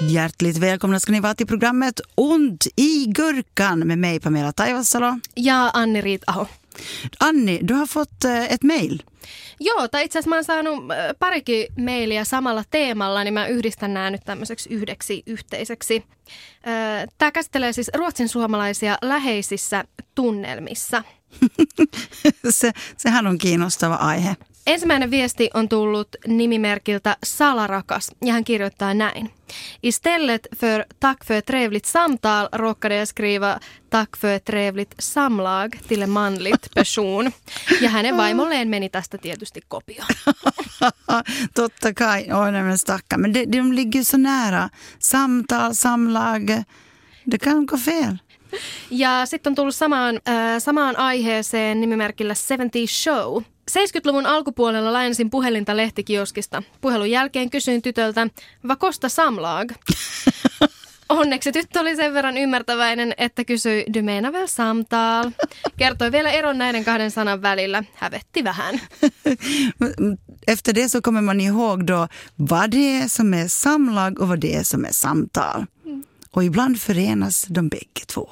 Hjärtligt välkomna ska ni vara till programmet Ont i gurkan med mig Pamela Taivassalo. Ja Anni Riitaho. Anni, du har fått ett mejl. Joo, tai itse asiassa mä oon saanut parikin mailia samalla teemalla, niin mä yhdistän nämä nyt tämmöiseksi yhdeksi yhteiseksi. Tämä käsittelee siis ruotsin suomalaisia läheisissä tunnelmissa. Sehän on kiinnostava aihe. Ensimmäinen viesti on tullut nimimerkiltä Salarakas ja hän kirjoittaa näin. Istället för tack för trevligt samtal råkade jag skriva tack för trevligt samlag till en manligt person. Ja hänen vaimolleen meni tästä tietysti kopio. Totta kai, men stacka. Men de ligger så nära. Samtal, samlag, det kan gå fel. Ja sitten on tullut samaan aiheeseen nimimerkillä 70 Show. 70-luvun alkupuolella lainasin puhelinta lehtikioskista. Puhelun jälkeen kysyin tytöltä, vakosta samlag? Onneksi tyttö oli sen verran ymmärtäväinen, että kysyi, du menar väl samtal? Kertoi vielä eron näiden kahden sanan välillä. Hävetti vähän. Efter det så kommer man ihåg då vad det är som är samlag och vad det är som är samtal. Och ibland förenas de bägge två.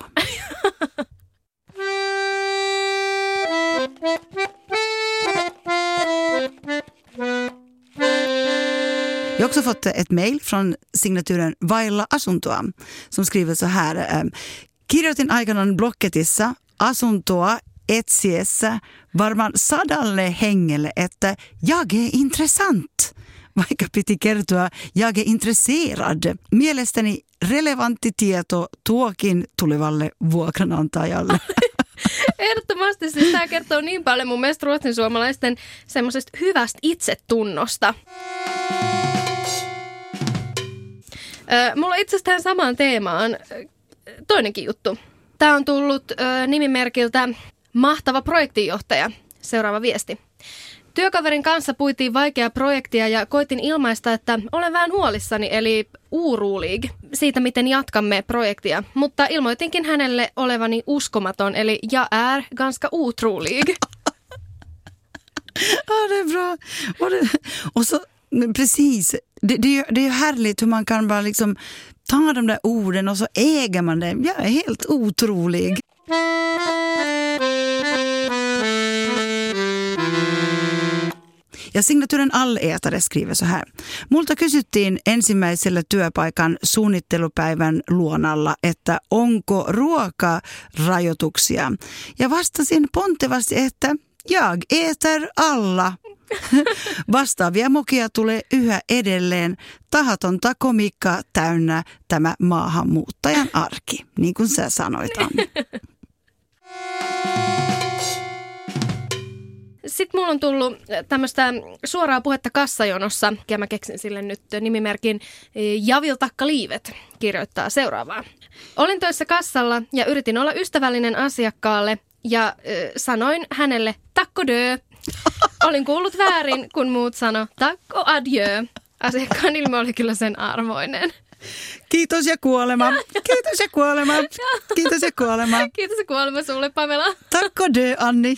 Jag har också fått ett mejl från signaturen Vailla Asuntoa som skriver så här. Kirjoitin aikanaan blokketissa asuntoa etsiessä varmaan 100 hengelle, että jag är intressant. Vaikka piti kertoa, jag är intresserad. Mielestäni relevantti tieto tuokin tulevalle vuokranantajalle. Ehdottomasti siis tämä kertoo niin paljon mun mielestä ruotsin suomalaisten semmoisesta hyvästä itsetunnosta. Mulla on itse asiassa tähän samaan teemaan toinenkin juttu. Tämä on tullut nimimerkiltä Mahtava projektinjohtaja. Seuraava viesti. Työkaverin kanssa puitiin vaikeaa projektia ja koitin ilmaista, että olen vähän huolissani, eli orolig, siitä miten jatkamme projektia. Mutta ilmoitinkin hänelle olevani uskomaton, eli jag är ganska otrolig. Ja, det är bra. Och så, precis, det är ju härligt hur man kan bara liksom ta de där orden och så äger man det. Jag är helt otrolig. Ja signaturen allätäre skriver så här. Multa kysyttiin ensimmäisellä työpaikan suunnittelupäivän luonalla, että onko ruokarajoituksia. Ja vastasin pontevasti, että jag äter alla. Vastaavia mokia tulee yhä edelleen. Tahatonta komikkaa täynnä tämä maahanmuuttajan arki, niin kuin sä sanoit, Anni. Sitten mulla on tullut tämmöistä suoraa puhetta kassajonossa, ja mä keksin sille nyt nimimerkin Javiltakka-liivet, kirjoittaa seuraavaa. Olin töissä kassalla ja yritin olla ystävällinen asiakkaalle ja sanoin hänelle takko dö. Olin kuullut väärin, kun muut sano takko adieu. Asiakkaan ilme oli kyllä sen arvoinen. Kiitos ja kuolema. Kiitos ja kuolema. Kiitos ja kuolema. Kiitos ja kuolema sulle, Pamela. Takko dö, Anni.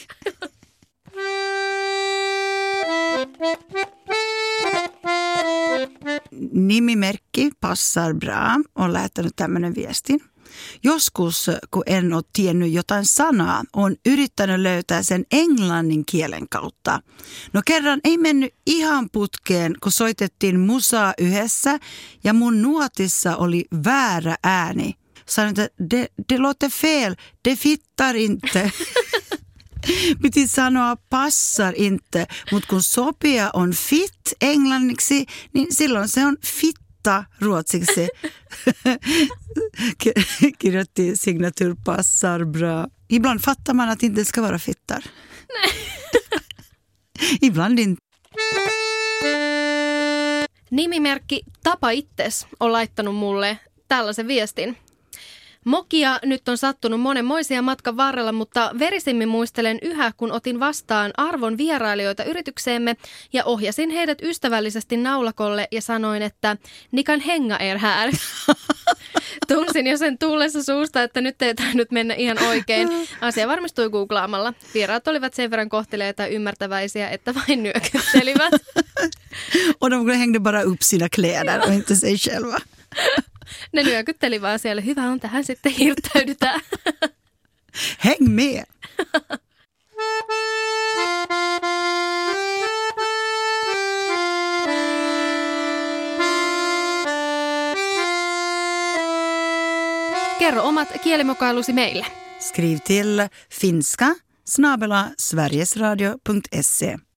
Nimimerkki passar bra on lähettänyt tämmöinen viestin. Joskus, kun en ole tiennyt jotain sanaa, on yrittänyt löytää sen englannin kielen kautta. No kerran ei mennyt ihan putkeen, kun soitettiin musaa yhdessä ja mun nuotissa oli väärä ääni. Sanoin, että det låter fel, det fittar inte. Piti sanoa passar inte, mutta kun sopia on fit englanniksi, niin silloin se on fitta ruotsiksi. Kirjoitti signatur passar bra. Ibland fattar man att det inte ska vara fittar. Nej. Ibland inte. Nimimerkki Tapa Itses on laittanut mulle tällaisen viestin. Mokia nyt on sattunut monenmoisia matkan varrella, mutta verisimmin muistelen yhä, kun otin vastaan arvon vierailijoita yritykseemme ja ohjasin heidät ystävällisesti naulakolle ja sanoin, että ni kan hänga er här. Tunsin jo sen tullessa suusta, että nyt ei tainnut mennä ihan oikein. Asia varmistui googlaamalla. Vieraat olivat sen verran kohteleita ja ymmärtäväisiä, että vain nyökyttelivät. Och de hängde bara upp sina kläder och inte sig själva. Ne nyökytteli vaan siellä. Hyvä on, tähän sitten hirttäydytään. Häng med! Kerro omat kielimokailusi meille. Skriv till finska @sverigesradio.se.